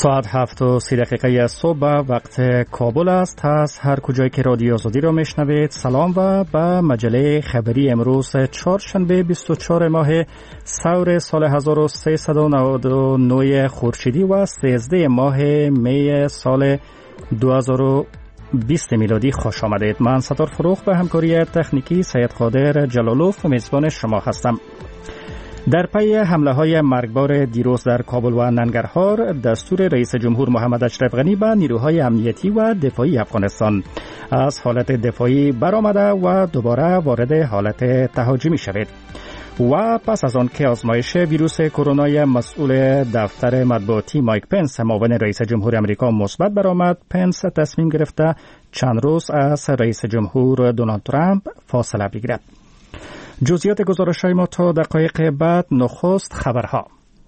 ساعت 7:30 صبح وقت کابل است. از هر کجایی که رادیو آزادی را میشنوید سلام و به مجله خبری امروز چهارشنبه 24 ماه سور سال 1399 خورشیدی و 13 ماه می سال 2020 میلادی خوش آمدید. من ستار فروخ به همکاری تکنیکی سید قادر جلالوف و میزبان شما هستم. در پی حمله های مرگبار دیروز در کابل و ننگرهار، دستور رئیس جمهور محمد اشرف غنی به نیروهای امنیتی و دفاعی افغانستان از حالت دفاعی برآمده و دوباره وارد حالت تهاجمی شود. و پس از آن که آزمایش ویروس کرونا مسئول دفتر مطبوعاتی مایک پنس معاون رئیس جمهور آمریکا مثبت برآمد، پنس تصمیم گرفته چند روز از رئیس جمهور دونالد ترامپ فاصله بگیرد. جزئیات گزارش‌های ما تا دقایق بعد. نخست خبرها.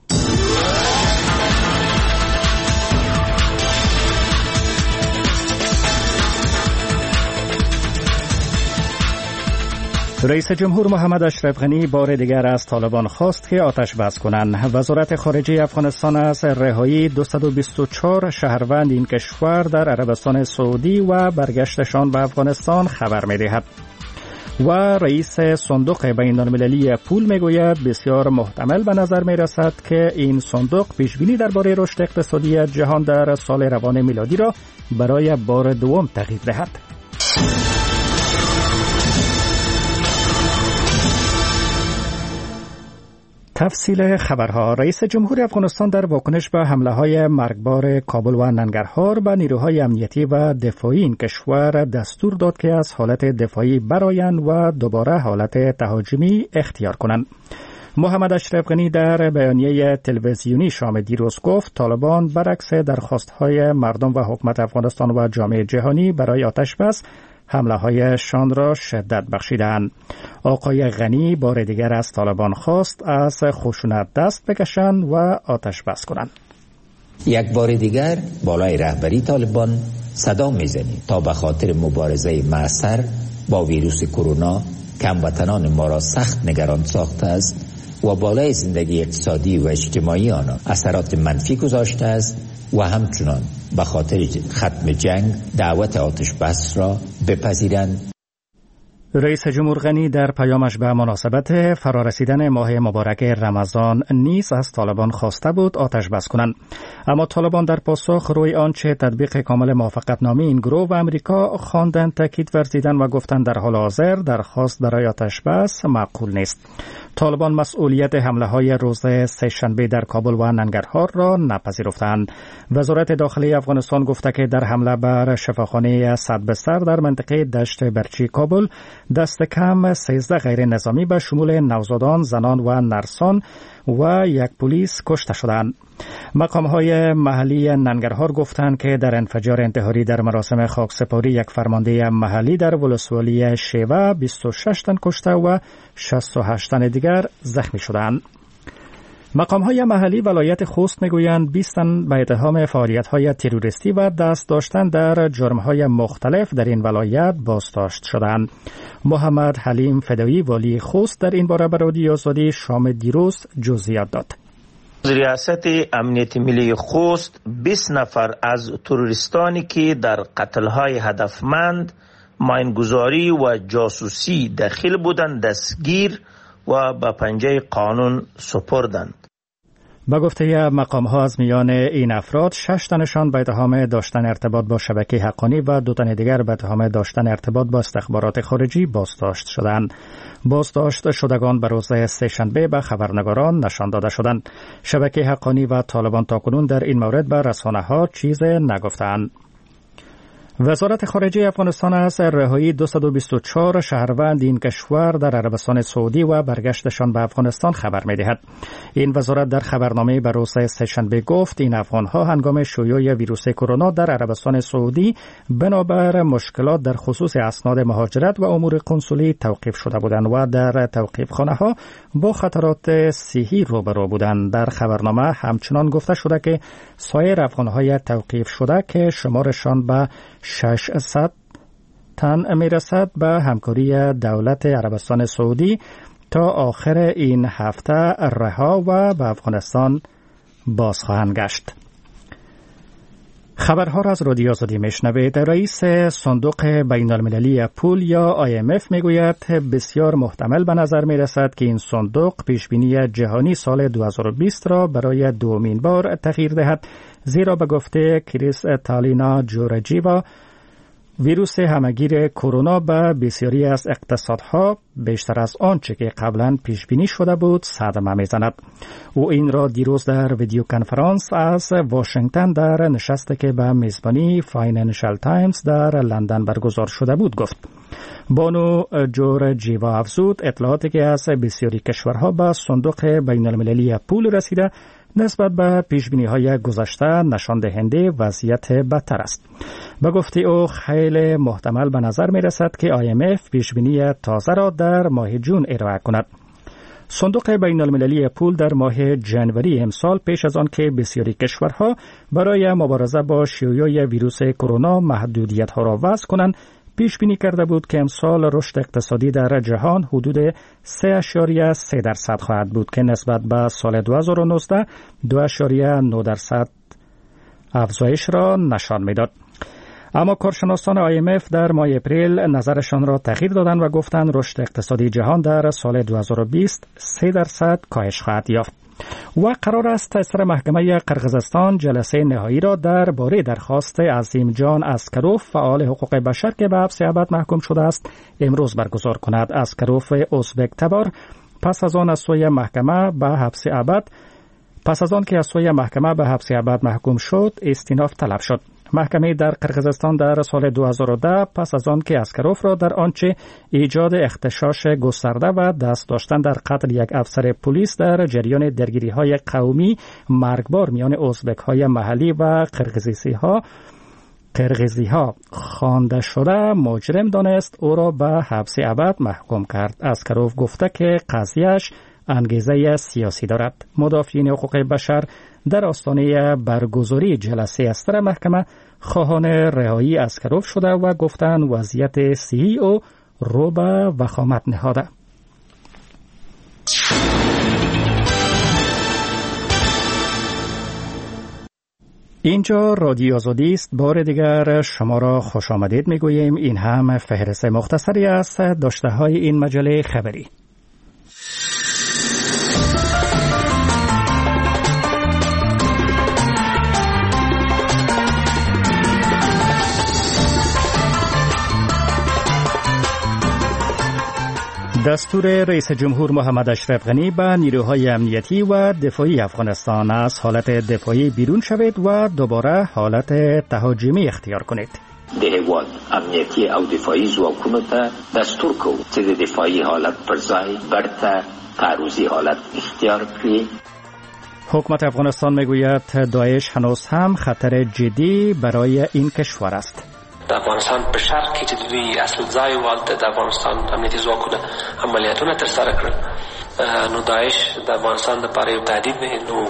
رئیس جمهور محمد اشرف غنی بار دیگر از طالبان خواست که آتش بس کنند. وزارت خارجه افغانستان از رهایی 224 شهروند این کشور در عربستان سعودی و برگشتشان به افغانستان خبر می‌دهد. و رئیس صندوق بین‌المللی پول میگوید بسیار محتمل به نظر میرسد که این صندوق پیشبینی درباره رشد اقتصادی جهان در سال روان میلادی را برای بار دوم تغییر دهد. تفصیل خبرها. رئیس جمهور افغانستان در واکنش به حمله‌های مرگبار کابل و ننگرهار به نیروهای امنیتی و دفاعی این کشور دستور داد که از حالت دفاعی برآیند و دوباره حالت تهاجمی اختیار کنند. محمد اشرف غنی در بیانیه تلویزیونی شام دیروز گفت طالبان برعکس درخواست‌های مردم و حکومت افغانستان و جامعه جهانی برای آتش بس حمله هایشان را شدت بخشیدند. آقای غنی بار دیگر از طالبان خواست از خشونت دست بکشند و آتش بس کنند. یک بار دیگر بالای رهبری طالبان صدا میزنیم تا به خاطر مبارزه مؤثر با ویروس کرونا که هموطنان ما را سخت نگران ساخته است و بالای زندگی اقتصادی و اجتماعی آنها اثرات منفی گذاشته است و همچنان به خاطر ختم جنگ دعوت آتش بس را بپذیرند. رئیس جمهور غنی در پیامش به مناسبت فرارسیدن ماه مبارک رمضان نیز از طالبان خواسته بود آتش بس کنند، اما طالبان در پاسخ روی آنچه تطبیق کامل موافقتنامه این گروه و امریکا خواندند تاکید ورزیدند و گفتند در حال حاضر درخواست برای آتش بس معقول نیست. طالبان مسئولیت حمله های روز سه‌شنبه در کابل و ننگرهار را نپذیرفتند. وزارت داخلی افغانستان گفته که در حمله بر شفاخانه 100 بستر در منطقه دشت برچی کابل دست کم 13 غیر نظامی به شمول نوزادان، زنان و نرسان و یک پلیس کشته شدند. مقام‌های محلی ننگرهار گفتند که در انفجار انتحاری در مراسم خاکسپاری یک فرمانده محلی در ولسوالی شیوه 26 تن کشته و 68 تن دیگر زخمی شدند. مقام‌های محلی ولایت خوست میگویند 20 تن به اتهام فعالیت‌های تروریستی و دست داشتن در جرم‌های مختلف در این ولایت بازداشت شدند. محمد حلیم فدایی والی خوست در این باره به رادیو آزادی شام دیروز جزئیات داد. ریاست امنیت ملی خوست 20 نفر از تروریستانی که در قتل‌های هدفمند، ماینگذاری و جاسوسی دخیل بودند دستگیر و به پنجه قانون سپردند. با گفته مقام‌ها از میان این افراد 6 تنشان به اتهام داشتن ارتباط با شبکه حقانی و 2 تن دیگر به اتهام داشتن ارتباط با استخبارات خارجی بازداشت شدند. بازداشت شدگان به روز سه‌شنبه به خبرنگاران نشان داده شدند. شبکه حقانی و طالبان تاکنون در این مورد به رسانه‌ها چیز نگفتند. وزارت خارجه افغانستان از رهایی 224 شهروند این کشور در عربستان سعودی و برگشتشان به افغانستان خبر می‌دهد. این وزارت در خبرنامه به روز سه‌شنبه گفت این افغان‌ها هنگام شیوع ویروس کرونا در عربستان سعودی بنابر مشکلات در خصوص اسناد مهاجرت و امور قنصلی توقیف شده بودند و در توقیف‌خانه‌ها با خطرات صحی روبرو بودند. در خبرنامه همچنان گفته شده که سایر افغان‌های توقیف شده که شمارشان به 600 تن میرسد به همکاری دولت عربستان سعودی تا آخر این هفته رها و به افغانستان باز خواهند گشت. خبرها را از رادیو آزادی میشنوید. رئیس صندوق بین المللی پول یا IMF میگوید بسیار محتمل به نظر میرسد که این صندوق پیشبینی جهانی سال 2020 را برای دومین بار تغییر دهد، زیرا به گفته کریس تالینا جورجیوا ویروس همهگیر کرونا به بسیاری از اقتصادها بیشتر از آنچه که قبلا پیش بینی شده بود صدمه میزند. او این را دیروز در ویدیو کنفرانس از واشنگتن در نشستی که به میزبانی فاینانشل تایمز در لندن برگزار شده بود گفت. بانو جورجیوا افزود اطلاعاتی که از بسیاری کشورها به صندوق بین المللی پول رسیده نسبت به پیشبینی‌های گذشته نشان دهنده وضعیت بدتر است. به گفته او خیلی محتمل به نظر می رسد که IMF پیشبینی تازه را در ماه جون ارائه کند. صندوق بین المللی پول در ماه جنوری امسال پیش از آن که بسیاری کشورها برای مبارزه با شیوع ویروس کرونا محدودیت‌ها را وضع کنند پیش بینی کرده بود که امسال رشد اقتصادی در جهان حدود 3.3% خواهد بود که نسبت به سال 2019 2.9% افزایش را نشان میداد. اما کارشناسان IMF در ماه اپریل نظرشان را تغییر دادند و گفتند رشد اقتصادی جهان در سال 2020 3% کاهش خواهد یافت. و قرار است سر محکمه قرقیزستان جلسه نهایی را درباره درخواست عظیم جان اسکروف فعال حقوق بشر که به حبس ابد محکوم شده است امروز برگزار کند. اسکروف ازبک تبار پس از آن که از سوی محکمه به حبس ابد محکوم شد استیناف طلب شد. محکمه در قرقیزستان در سال 2010 پس از آن که اسکروف را در آنچه ایجاد اغتشاش گسترده و دست داشتن در قتل یک افسر پلیس در جریان درگیری‌های قومی مرگبار میان ازبک‌های محلی و قرقیزی‌ها خوانده شده مجرم دانست او را به حبس ابد محکوم کرد. اسکروف گفته که قضیه‌اش انگیزه سیاسی دارد. مدافعین حقوق بشر در آستانه برگزاری جلسه استر محکمه خواهان رهایی اسکروف شده و گفتند وضعیت صحی او رو به وخامت نهاده. اینجا رادیو آزادی است. بار دیگر شما را خوش آمدید میگوییم. این هم فهرست مختصری از داشته‌های این مجله خبری. دستور رئیس جمهور محمد اشرف غنی به نیروهای امنیتی و دفاعی افغانستان از حالت دفاعی بیرون شوید و دوباره حالت تهاجمی اختیار کنید. د هیواد امنیتی او دفاعی ځواکونو ته دستور کوو چې د دفاعي حالت پر ځای برته تعرضی حالت اختیار کړي. حکومت افغانستان میگوید داعش هنوز هم خطر جدی برای این کشور است. د افغانستان په شرق کې چې دوی اصل ځای والته د افغانستان امنیتي ځواکونه عملیاتونه ترسره کړل نو داعش د افغانستان لپاره یو تهدید دی. نو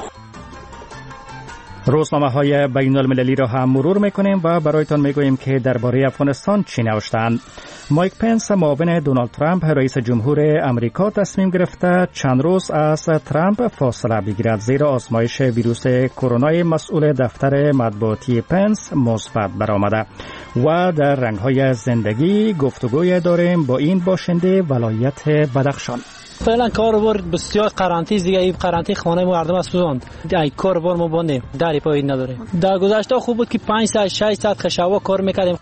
روزنامه‌های بین المللی را هم مرور می‌کنیم و برایتان می‌گوییم که درباره افغانستان چی نوشتند. مایک پنس معاون دونالد ترامپ رئیس جمهور آمریکا تصمیم گرفته چند روز از ترامپ فاصله بگیرد زیرا آزمایش ویروس کرونا مسئول دفتر مطبوعاتی پنس مثبت برآمده و در رنگ‌های زندگی گفتگوی داریم با این باشنده ولایت بدخشان. فعلا کاروبار بسیار قرنطینه دیگه این قرنطینه خانه مردم اسوزاند. این کاروبار ما بنده دری پای نداره. در گذشته خوب بود که 5 ساعت 6 ساعت خشوا کار میکردیم.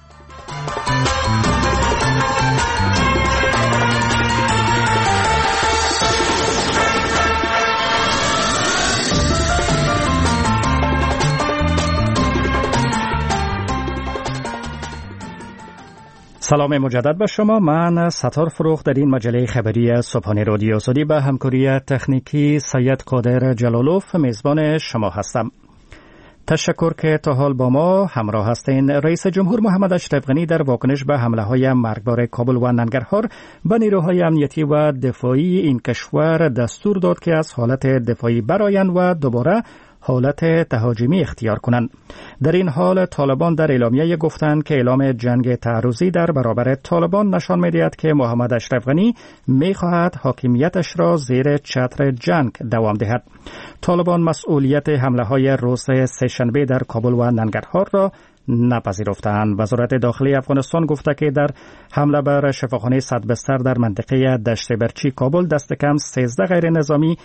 سلام مجدد به شما. من ستار فروخ در این مجله خبری صبحانه رادیو آزادی به همکاری تکنیکی سید قادر جلالوف میزبان شما هستم. تشکر که تا حال با ما همراه هستین. رئیس جمهور محمد اشرف غنی در واکنش به حمله‌های مرگبار کابل و ننگرهار به نیروهای امنیتی و دفاعی این کشور دستور داد که از حالت دفاعی برآیند و دوباره حالت تهاجمی اختیار کنند. در این حال طالبان در اعلامیه گفتند که اعلام جنگ تعرضی در برابر طالبان نشان می‌دهد که محمد اشرف غنی می‌خواهد حاکمیتش را زیر چتر جنگ دوام دهد. طالبان مسئولیت حمله‌های روز سه‌شنبه در کابل و ننگرهار را نپذیرفتند. وزارت داخلی افغانستان گفته که در حمله بر شفاخانه 100 بستر در منطقه دشت برچی کابل دست کم 13 غیر نظامی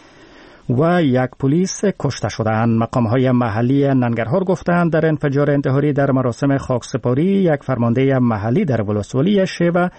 و یک پلیس کشته شدند. مقام‌های محلی ننگرهار گفتند در انفجار انتحاری در مراسم خاکسپاری یک فرمانده محلی در ولسوالی شیوه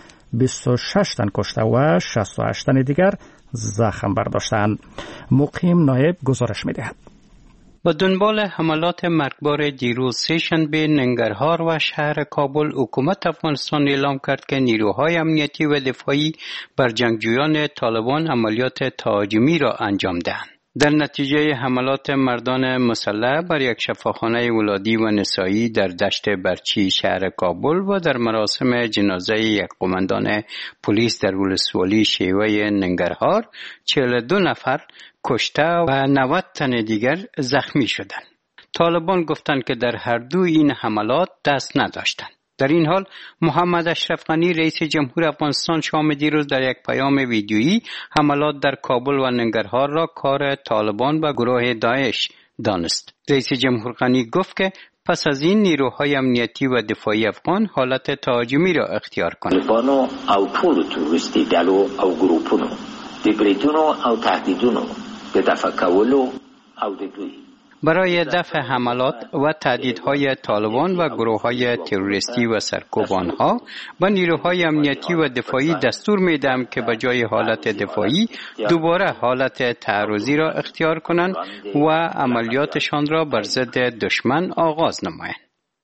26 تن کشته و 68 تن دیگر زخم برداشتند. مقیم نایب گزارش می‌دهد. با دنبال حملات مرگبار دیروز سه‌شنبه ننگرهار و شهر کابل، حکومت افغانستان اعلام کرد که نیروهای امنیتی و دفاعی بر جنگجویان طالبان عملیات تهاجمی را انجام دهند. در نتیجه حملات مردان مسلح بر یک شفاخانه ولادی و نسایی در دشت برچی شهر کابل و در مراسم جنازه یک قماندان پلیس در ولسوالی شیوه ننگرهار 42 نفر کشته و 90 تن دیگر زخمی شدند. طالبان گفتند که در هر دو این حملات دست نداشتند. در این حال محمد اشرف غنی رئیس جمهور افغانستان شام دیروز در یک پیام ویدیویی حملات در کابل و ننگرهار را کار طالبان و گروه داعش دانست. رئیس جمهور غنی گفت که پس از این نیروهای امنیتی و دفاعی افغان حالت تهاجمی را اختیار کنند. طالبانو او ټول تروریستي ډلو او ګروپونو د بریټونو او تهدیدونو د دفع کولو او د دوی برای دفع حملات و تهدیدهای طالبان و گروه‌های تروریستی و سرکوبانها و نیروهای امنیتی و دفاعی دستور می‌دهم که به جای حالت دفاعی دوباره حالت تعرضی را اختیار کنند و عملیاتشان را بر ضد دشمن آغاز نمایند.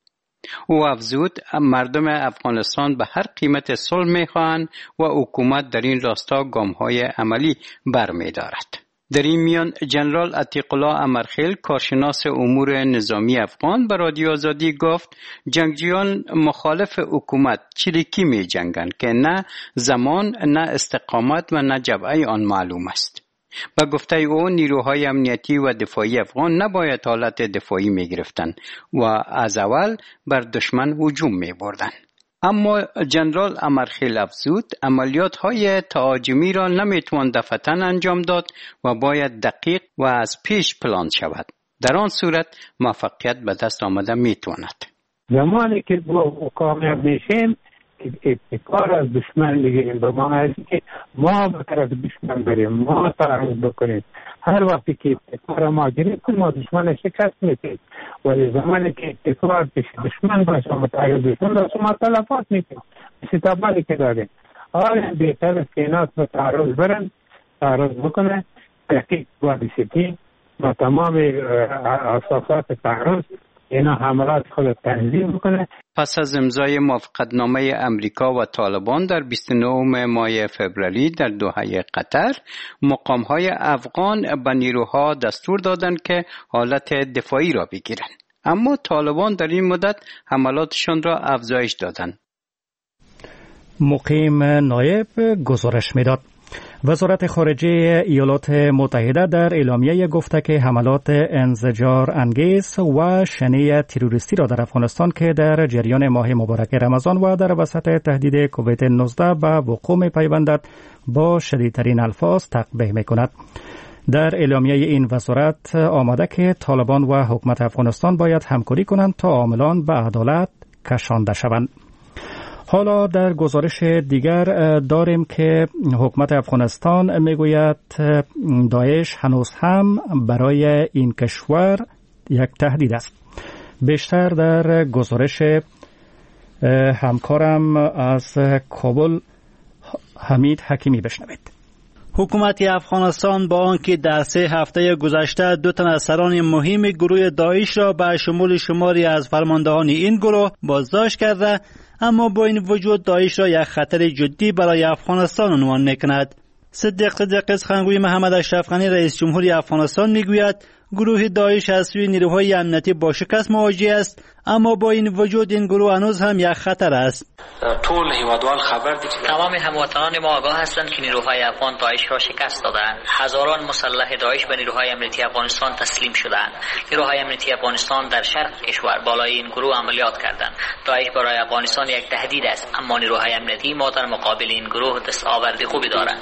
او افزود مردم افغانستان به هر قیمت صلح می‌خواهند و حکومت در این راستا گام‌های عملی برمی‌دارد. در این میان جنرال عتیق الله امرخیل کارشناس امور نظامی افغان به رادیو آزادی گفت جنگجویان مخالف حکومت چریکی می جنگند که نه زمان نه استقامت و نه جبهه آن معلوم است. با گفته او نیروهای امنیتی و دفاعی افغان نباید حالت دفاعی می گرفتند و از اول بر دشمن هجوم می بردند. اما جنرال امرخیل افزود عملیات‌های تهاجمی را نمی‌توان دفعتاً انجام داد و باید دقیق و از پیش پلان شود. در آن صورت موفقیت به دست آمده می‌تواند. زمانی که کامیاب میشیم ابتکار از دشمن بگیریم به معنی که ما به طرف دشمن بریم، ما تعرض بکنیم. هر وقتی که ابتکار ما گرفتیم ما دشمن شکست میدیم، ولی زمانی که ابتکار پیش دشمن باشه متعرض دشمن باشه ما تلفات میکنیم. استقبالی که داریم حالا بهتر است که اینا به تعرض برن، تعرض بکنه، تحقیق و دیسیپلین و تمام اساسات تعرض اینا حملات خود تنظیم بکنه. پس از امضای موافقتنامه امریکا و طالبان در 29 ماه فوریه در دوحه قطر، مقام‌های افغان به نیروها دستور دادند که حالت دفاعی را بگیرند. اما طالبان در این مدت حملاتشان را افزایش دادند. مقیم نایب گزارش می‌داد. وزارت خارجه ایالات متحده در اعلامیه گفته که حملات انزجار انگیز و شنیع تروریستی را در افغانستان که در جریان ماه مبارک رمضان و در وسط تهدید کووید 19 به وقوع می‌پیوندد با شدیدترین الفاظ تقبیح می‌کند. در اعلامیه این وزارت آمده که طالبان و حکومت افغانستان باید همکاری کنند تا عاملان به عدالت کشانده شوند. حالا در گزارش دیگر داریم که حکومت افغانستان میگوید داعش هنوز هم برای این کشور یک تهدید است. بیشتر در گزارش همکارم از کابل حمید حکیمی بشنوید. حکومت افغانستان با آنکه در 3 هفته گذشته 2 تن از سران مهم گروه داعش را به شمول شماری از فرماندهان این گروه بازداشت کرده، اما با این وجود داعش را یک خطر جدی برای افغانستان عنوان می‌کند. صدیق سخنگوی محمد اشرف غنی رئیس جمهوری افغانستان میگوید گروه داعش از سوی نیروهای امنیتی با شکست مواجه است، اما با این وجود این گروه هنوز هم یک خطر است. تمام هموطنان ما آگاه هستند که نیروهای افغان داعش را شکست دادند. هزاران مسلح داعش به نیروهای امنیتی افغانستان تسلیم شدند. نیروهای امنیتی افغانستان در شرق کشور بالای این گروه عملیات کردند. داعش برای افغانستان یک تهدید است، اما نیروهای امنیتی ما در مقابل این گروه دستاورد خوبی دارند.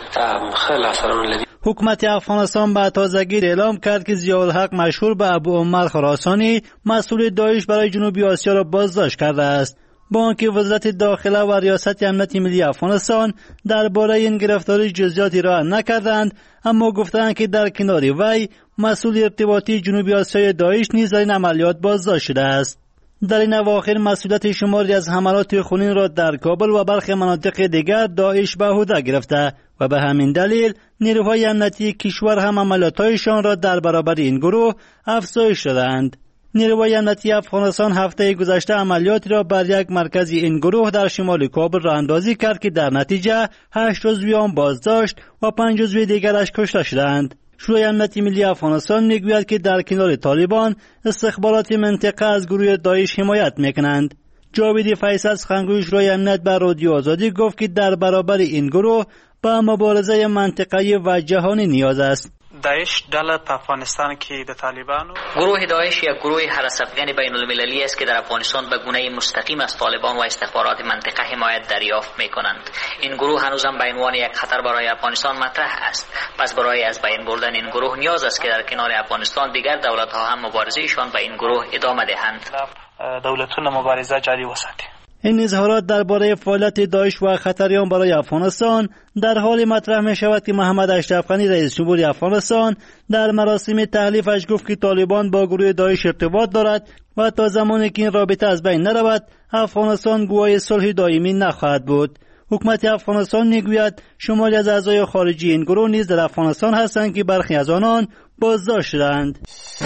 حکومت افغانستان به تازگی اعلام کرد که ضیاءالحق مشهور به ابو عمر خراسانی مسئول داعش برای جنوبی آسیا را بازداشت کرده است. با آنکه وزارت داخله و ریاست امنیت ملی افغانستان درباره این گرفتاری جزئیاتی را نکردند، اما گفتند که در کنار وی مسئول ارتباطی جنوبی آسیای داعش نیز در این عملیات بازداشت شده است. در این اواخر مسئولیت شماری از حملات خونین را در کابل و برخی مناطق دیگر داعش به عهده گرفته و به همین دلیل نیروهای امنیتی کشور هم عملیات‌هایشان را در برابر این گروه افزایش دادند. نیروهای امنیتی افغانستان هفته گذشته عملیاتی را بر یک مرکز این گروه در شمال کابل راه اندازی کرد که در نتیجه 8 عضو آن بازداشت و 5 عضو دیگرش کشته شدند. شورای امنیت ملی افغانستان میگوید که در کنار طالبان استخبارات منطقه از گروه داعش حمایت میکنند. جاوید فیصل سخنگوی شورای امنیت به رادیو آزادی گفت که در برابر این گروه به مبارزه منطقه‌ای و جهانی نیاز است. داعش ډله په افغانستان کې د طالبانو گروه داعش یک گروه هرس افغان بین المللی است که در افغانستان به گونه مستقیم از طالبان و استخبارات منطقه حمایت دریافت می‌کنند. این گروه هنوز هم به عنوان یک خطر برای افغانستان مطرح است. پس برای از بین بردن این گروه نیاز است که در کنار افغانستان دیگر دولت‌ها هم مبارزه‌شان با این گروه ادامه دهند. دولتونه مبارزه جاری وساتي. این اظهارات درباره فعالیت داعش و خطر آن برای افغانستان در حال مطرح می شود که محمد اشرف غنی رئیس جمهور افغانستان در مراسم تحلیفش گفت که طالبان با گروه داعش ارتباط دارد و تا زمانی که این رابطه از بین نرود افغانستان گواه صلح دائمی نخواهد بود. حکومت افغانستان میگوید شماری از اعضای خارجی این گروه نیز در افغانستان هستند که برخی از آنان بازداشت شدند.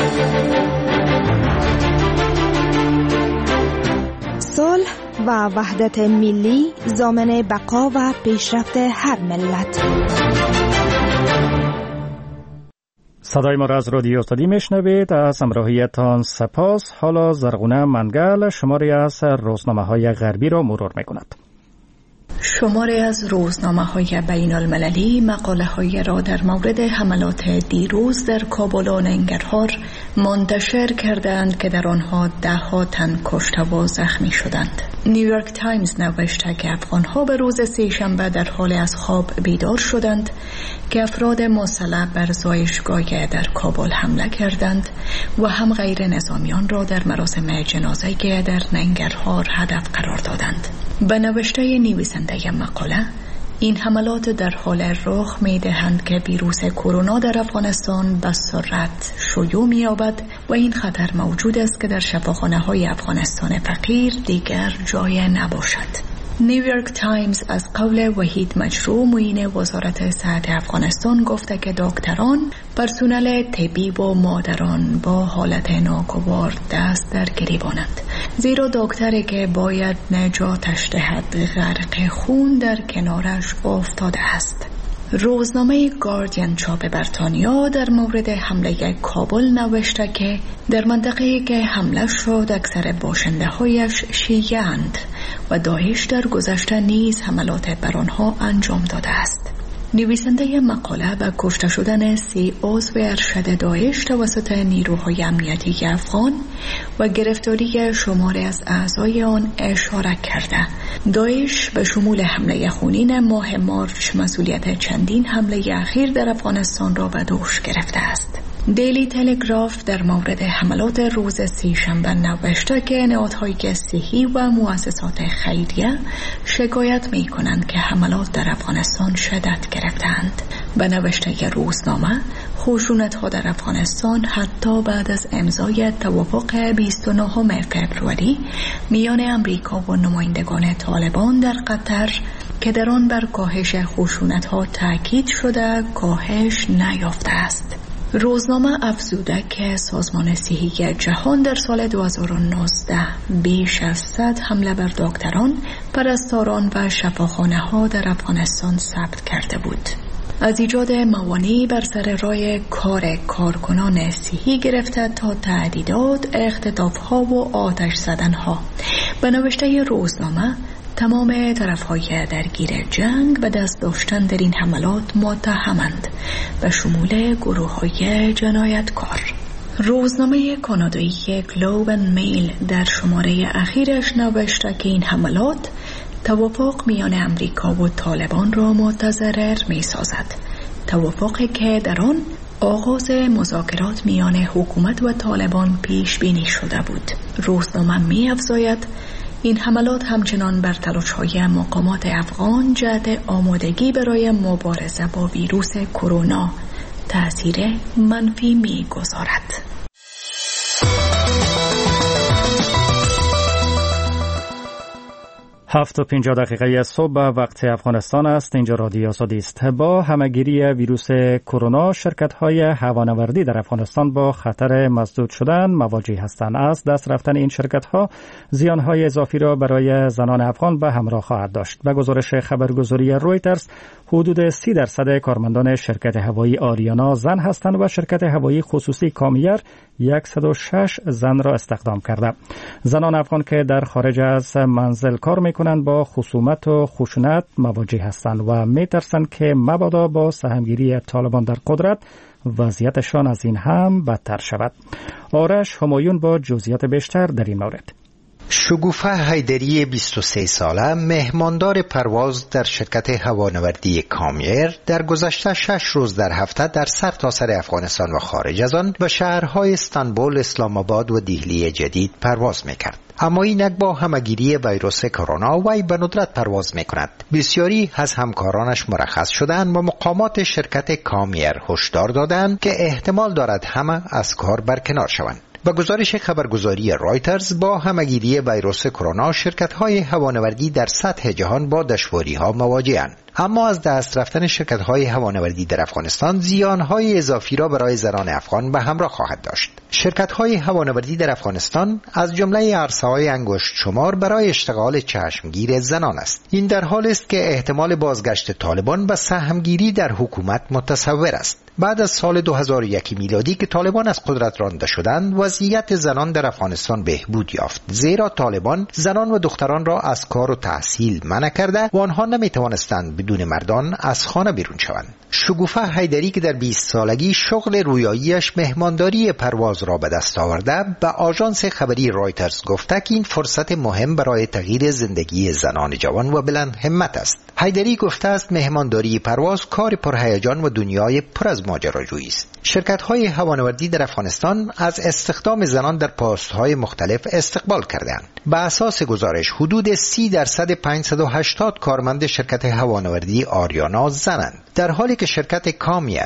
صلح و وحدت ملی ضامن بقا و پیشرفت هر ملت. صدای ما را از رادیو آزادی میشنوید. از همراهیتان سپاس. حالا زرغونه منگل شماری از روزنامه‌های غربی را مرور میکند. شماری از روزنامه‌های بین المللی مقاله‌های را در مورد حملات دیروز در کابل و ننگرهار منتشر کردند که در آنها 10 تن کشته و زخمی شدند. نیویورک تایمز نوشته که افغان‌ها به روز سه‌شنبه در حال از خواب بیدار شدند که افراد مسلح بر زایشگاه در کابل حمله کردند و هم غیر نظامیان را در مراسم جنازه‌ای در ننگرهار هدف قرار دادند. به نوشته نویسنده مقاله، این حملات در حال رخ می‌دهند که ویروس کرونا در افغانستان به سرعت شیوع می‌یابد و این خطر موجود است که در شفاخانه‌های افغانستان فقیر دیگر جای نباشد. نیویورک تایمز از قول وحید مجروح معین وزارت صحت افغانستان گفته که دکتران، پرسنل طبی و مادران با حالت ناگوار دست در گریبانند، زیرا دکتری که باید نجاتش دهد غرق خون در کنارش افتاده است. روزنامه گاردین چاپ بریتانیا در مورد حمله کابل نوشته که در منطقه‌ای که حمله شد اکثر باشنده‌هایش شیعه‌اند و داعش در گذشته نیز حملات بر آنها انجام داده است. نویسنده مقاله به کشته شدن 3 عضو ارشد داعش توسط نیروهای امنیتی افغان و گرفتاری شماری از اعضای آن اشاره کرده. داعش به شمول حمله خونین ماه مارچ مسئولیت چندین حمله اخیر در افغانستان را به دوش گرفته است. دیلی تلگراف در مورد حملات روز سه‌شنبه نوشته که نهادهای صحی و مؤسسات خیریه شکایت می کنند که حملات در افغانستان شدت گرفتند. به نوشته روزنامه، خشونت‌ها در افغانستان حتی بعد از امضای توافق 29 فوریه میان امریکا و نمایندگان طالبان در قطر که در آن بر کاهش خشونت‌ها تاکید شده کاهش نیافته است. روزنامه افزوده که سازمان صحی جهان در سال 2019 بیش از 100 حمله بر دکتران، پرستاران و شفاخانه‌ها در افغانستان ثبت کرده بود. از ایجاد موانعی بر سر راه کار کارکنان صحی گرفته تا تهدیدات، اختطاف‌ها و آتش زدن‌ها. به نوشته روزنامه تمام طرف‌های درگیر جنگ به دست داشتن در این حملات متهمند، به شمول گروه‌های جنایتکار. روزنامه کانادایی گلوب اند میل در شماره اخیرش نوشته که این حملات توافق میان امریکا و طالبان را متضرر می‌سازد. توافقی که در آن آغاز مذاکرات میان حکومت و طالبان پیش بینی شده بود. روزنامه می‌افزاید این حملات همچنان بر تلاش‌های مقامات افغان جهت آمادگی برای مبارزه با ویروس کرونا تأثیر منفی می‌گذارد. 7:50 صبح وقت افغانستان است. اینجا رادیو آزادی است. با همه‌گیری ویروس کرونا، شرکت‌های هوانوردی در افغانستان با خطر مسدود شدن مواجه هستند. از دست رفتن این شرکت‌ها زیان‌های اضافی را برای زنان افغان به همراه خواهد داشت. به گزارش خبرگزاری رویترز، حدود 30% کارمندان شرکت هوایی آریانا زن هستند و شرکت هوایی خصوصی کامیر 106 زن را استخدام کرده. زنان افغان که در خارج از منزل کار میکنند با خصومت و خشونت مواجه هستند و میترسند که مبادا با سهمگیری طالبان در قدرت وضعیتشان از این هم بدتر شود. آرش همایون با جزئیات بیشتر در این مورد. شگوفه حیدری 23 ساله مهماندار پرواز در شرکت هوانوردی کامیر در گذشته 6 روز در هفته در سرتاسر افغانستان و خارج از آن به شهرهای استانبول، اسلام آباد و دهلی جدید پرواز میکرد. اما اینک با همه‌گیری ویروس کرونا وی به ندرت پرواز میکند. بسیاری از همکارانش مرخص شدند و مقامات شرکت کامیر هشدار دادند که احتمال دارد همه از کار برکنار شوند. با گزارش خبرگزاری رایترز، با همه‌گیری ویروس کرونا شرکت‌های هوانوردی در سطح جهان با دشواری‌ها مواجه‌اند. اما از دست رفتن شرکت‌های هوانوردی در افغانستان زیان‌های اضافی را برای زنان افغان به همراه خواهد داشت. شرکت‌های هوانوردی در افغانستان از جمله عرصه‌های انگشت شمار برای اشتغال چشمگیر زنان است. این در حالی است که احتمال بازگشت طالبان به سهمگیری در حکومت متصور است. بعد از سال 2001 میلادی که طالبان از قدرت رانده شدند، وضعیت زنان در افغانستان بهبود یافت، زیرا طالبان زنان و دختران را از کار و تحصیل منع کرده و آنها نمی‌توانستند بدون مردان از خانه بیرون شوند. شگوفه حیدری که در 20 سالگی شغل رویاییش مهمانداری پرواز را به دست آورده، به آژانس خبری رایترز گفته که این فرصت مهم برای تغییر زندگی زنان جوان و بلند همت است. حیدری گفته است مهمانداری پرواز کار پرهیجان و دنیای پر از ماجراجویی است. شرکت‌های هوانوردی در افغانستان از استخدام زنان در پست‌های مختلف استقبال کردند. به اساس گزارش حدود 30% 580 کارمند شرکت هوانوردی آریانا زنند، در حالی که شرکت کامیر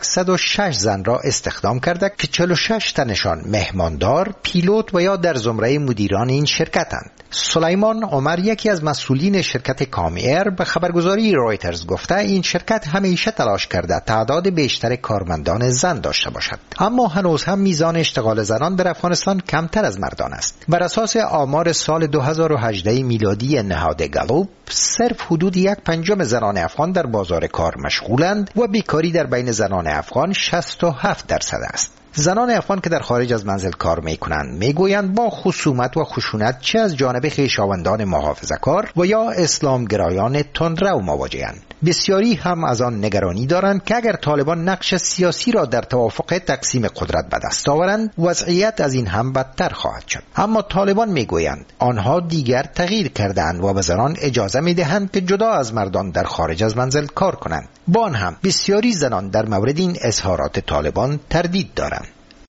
106 زن را استخدام کرده که 46 تنشان مهماندار، پیلوت و یا در زمره مدیران این شرکتند. سلیمان عمر، یکی از مسئولین شرکت کامیر، به خبرگزاری رایترز گفته این شرکت همیشه تلاش کرده تعداد بیشتر کارمندان زن داشته باشد، اما هنوز هم میزان اشتغال زنان در افغانستان کمتر از مردان است. بر اساس آمار سال 2018 میلادی نهاد گالوب، صرف حدود 1/5 زنان افغان در بازار کار مشغولند و بیکاری در بین زنان افغان 67% است. زنان افغان که در خارج از منزل کار میکنند میگویند با خصومت و خشونت چه از جانب خویشاوندان محافظه‌کار و یا اسلامگرایان تندرو مواجه‌اند. بسیاری هم از آن نگرانی دارند که اگر طالبان نقش سیاسی را در توافق تقسیم قدرت به دست آورند، وضعیت از این هم بدتر خواهد شد. اما طالبان میگویند آنها دیگر تغییر کردند و به زنان اجازه میدهند که جدا از مردان در خارج از منزل کار کنند. با آن هم بسیاری زنان در مورد این اظهارات طالبان تردید دارند.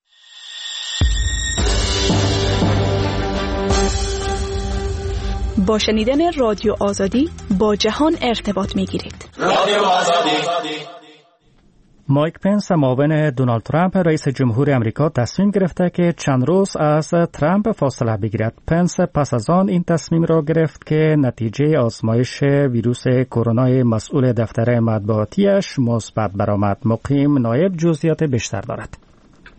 با شنیدن رادیو آزادی با جهان ارتباط می‌گیرید. رادیو آزادی. مایک پنس، معاون دونالد ترامپ رئیس جمهور امریکا، تصمیم گرفته که چند روز از ترامپ فاصله بگیرد. پنس پس از آن این تصمیم را گرفت که نتیجه آزمایش ویروس کرونا مسئول دفتر مطبوعاتیش مثبت برآمد. مقیم نایب جزئیات بیشتر دارد.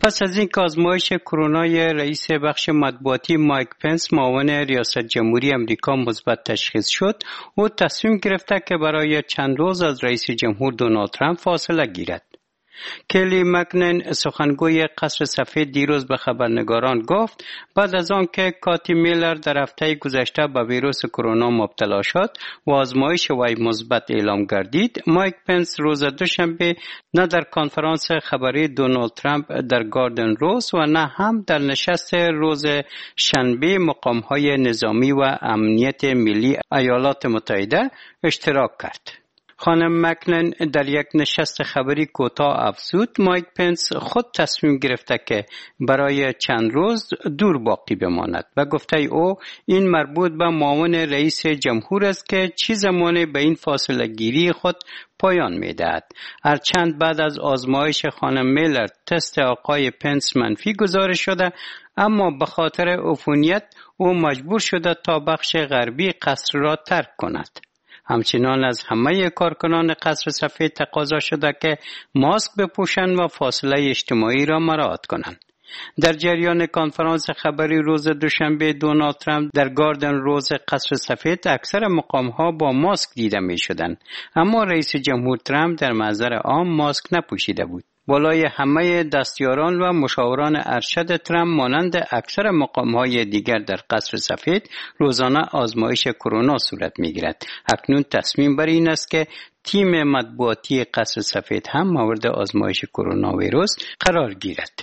پس از این که آزمایش کرونای رئیس بخش مطبوعاتی مایک پنس معاون ریاست جمهوری امریکا مثبت تشخیص شد، او تصمیم گرفته که برای چند روز از رئیس جمهور دونالد ترامپ فاصله گیرد. کلی مکنن سخنگوی قصر سفید دیروز به خبرنگاران گفت بعد از آن که کاتی میلر در هفته گذشته به ویروس کرونا مبتلا شد و آزمایش وی مثبت اعلام گردید، مایک پنس روز دوشنبه نه در کنفرانس خبری دونالد ترامپ در گاردن روز و نه هم در نشست روز شنبه مقام‌های نظامی و امنیت ملی ایالات متحده اشتراک کرد. خانم مکنن در یک نشست خبری کوتاه افزود مایک پنس خود تصمیم گرفته که برای چند روز دور باقی بماند و گفته او این مربوط به معاون رئیس جمهور است که چه زمانی به این فاصله گیری خود پایان می‌دهد. هرچند بعد از آزمایش خانم میلر تست آقای پنس منفی گزارش شده، اما به خاطر عفونیت او مجبور شده تا بخش غربی قصر را ترک کند. همچنان از همه کارکنان قصر سفید تقاضا شده که ماسک بپوشند و فاصله اجتماعی را مراعات کنند. در جریان کنفرانس خبری روز دوشنبه دونالد ترامپ در گاردن روز قصر سفید اکثر مقام‌ها با ماسک دیده می‌شدند، اما رئیس جمهور ترامپ در محضر عام ماسک نپوشیده بود. بالای همه دستیاران و مشاوران ارشد ترامپ مانند اکثر مقام‌های دیگر در قصر سفید روزانه آزمایش کرونا صورت می‌گیرد. اکنون تصمیم بر این است که تیم مطبوعاتی قصر سفید هم مورد آزمایش کرونا ویروس قرار گیرد.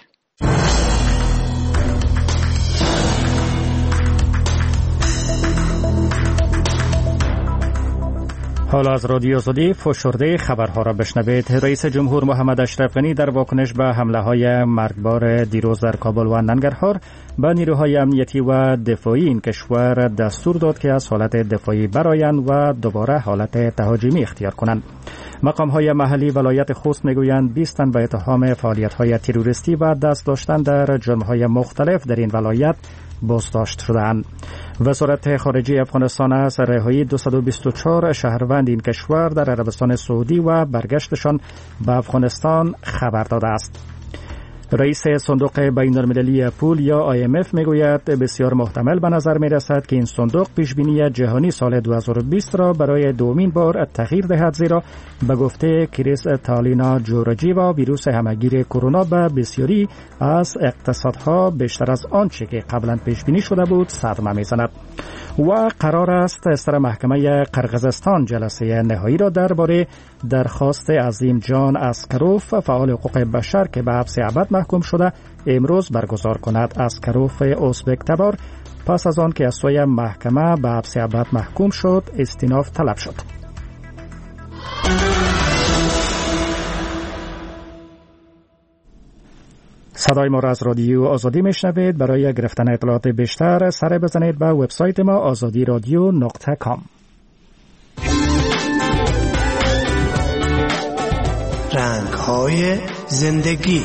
حالا از رادیو آزادی فشرده خبرها را بشنوید. رئیس جمهور محمد اشرف غنی در واکنش به حمله‌های مرگبار دیروز در کابل و ننگرهار به نیروهای امنیتی و دفاعی این کشور دستور داد که از حالت دفاعی برآیند و دوباره حالت تهاجمی اختیار کنند. مقام‌های محلی ولایت خوست میگویند 20 تن به اتهام فعالیت‌های تروریستی و دست داشتن در جرم‌های مختلف در این ولایت بازداشت شدند. وزارت خارجه افغانستان از رهایی 224 شهروند این کشور در عربستان سعودی و برگشتشان به افغانستان خبر داده است. رئیس صندوق بین‌المللی پول یا IMF میگوید بسیار محتمل به نظر میرسد که این صندوق پیشبینی جهانی سال 2020 را برای دومین بار تغییر دهد، زیرا به گفته کریس تالینا جورجی و ویروس همهگیر کرونا به بسیاری از اقتصادها بیشتر از آنچه که قبلا پیشبینی شده بود صدمه میزند و قرار است سر محکمه قرقیزستان جلسه نهایی را درباره درخواست عظیم جان اسکروف فعال حقوق بشر که به حبس ابد محکوم شده امروز برگزار کند. اسکروف ازبک تبار پس از آن که از سوی محکمه به حبس ابد محکوم شد استیناف طلب شد. صدای ما را از رادیو آزادی میشنوید. برای گرفتن اطلاعات بیشتر سر بزنید به وبسایت ما azadiradio.com. رنگ‌های زندگی.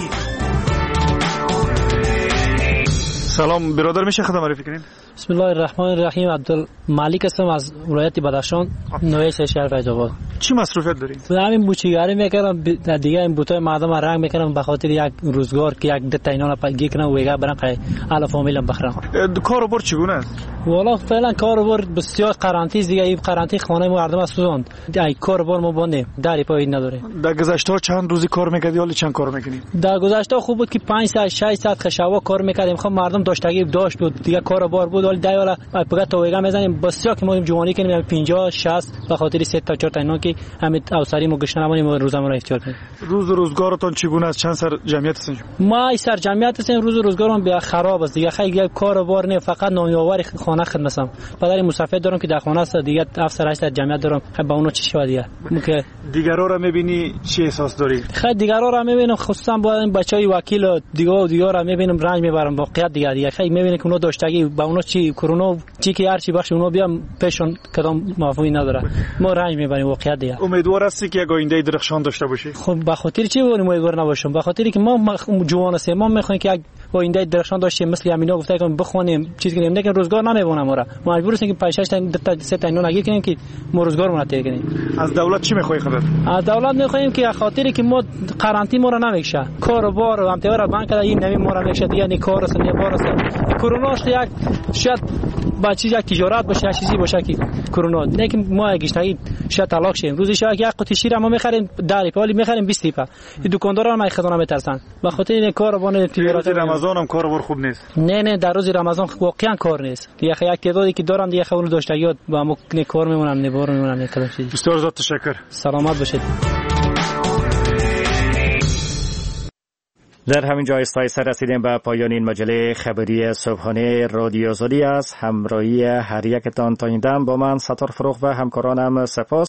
سلام برادر، میشه خدمت معرفی کنین؟ بسم الله الرحمن الرحیم. عبدالمالک هستم از ولایت بدخشان، نوع شهر فیض‌آباد. چی مصروفیت دارین؟ همین بوچیگری میکردم، دیگه این بوتای مردم رنگ میکردم به خاطر یک روزگار که یک دتا اینا پاگی کنم و دیگه برام حالا فامیلم بخرم. کار و بار چگونه است؟ والا فعلا کار و بار بسیار قرنطینه دیگه، این قرنطینه خانه مردم است سوزاند. ای کار و بار ما بنده دری پای نداره. در گذشته چند روزی کار میکردی حالا چند کار میکنی؟ در گذشته خوب بود که 5 ساعت 6 ساعت خشوا کار میکردیم، خب مردم داشتگی داشت بود دیگه، کار و بار بود. ولی دیالا پگا تو ویگا میزنیم بسیار که ما جوانی کنیم 50 60 به خاطر 3 تا 4 تا اینا که همین اوساری ما گشنمونیم روزمون را اختیار کنیم. روز روزگارتون چگونه است؟ چند سر جمعیت هستین؟ ما ای سر جمعیت هستیم. روز روزگارم بیا خراب است دیگه، خیلی کار و بار نه، فقط نامیاوری خانه خدمتم. پدر مسافر دارم که در خانه است دیگه، افسر هست جمعیت دارم. خب با اونا چی شود دیگه؟ که دیگرا را میبینی چی احساس داری؟ خیلی دیگرا را میبینم، خصوصا با بچهای وکیل دیگه را میبینم رنج میبرم واقعیت دیگه. خیلی میبینم که اونا داشتگی با اونا چی کرونا چی که هر چی بخش اونا بیام پیشون کدام معافی نداره، ما رنج میبریم واقعیت میاد دیگه. امیدوار هستی که یک آینده درخشان داشته باشی؟ خب به خاطر چی امیدوار نباشم؟ به خاطری که ما جوان هستیم، ما میخوایم که یک آینده درخشان داشته مثل امینا گفته که بخونیم چیز کنیم، نه که روزگار نمیبونه ما را. مجبور هستیم که 5 6 تا 3 تا اینا نگیر کنیم که ما روزگارمون تیر کنیم. از دولت چی میخوای خدات؟ از دولت میخوایم که خاطری که ما قرنطینه ما را نمیکشه، کار و بار و امتیار بانک این نمی ما را میکشه دیگه، نه کار است نه بار است. کرونا یک شاید با چیز یک تجارت باشه، چیزی باشه که کرونا، نه که ما گشتگی شاید طلاق شیم. روزی شاید یک قطعه شیر ما میخریم 10 ریال میخریم 20 ریال. این دکاندارا هم خدمت میترسن به خاطر این کار بانه تجارت. رمضان هم کار خوب نیست. نه در روز رمضان واقعا کار نیست. یک تعدادی که دارم دیگه خود داشتگی با ما کار میمونن، نه بار میمونن، نه کلام چیزی. بسیار زیاد تشکر. سلامت باشید. در همین جا استایسته رسیدیم به پایان این مجله خبری صبحانه رادیو آزادی است. همراهی هر یکتان تا این دم با من ستار فروغ و همکارانم سپاس.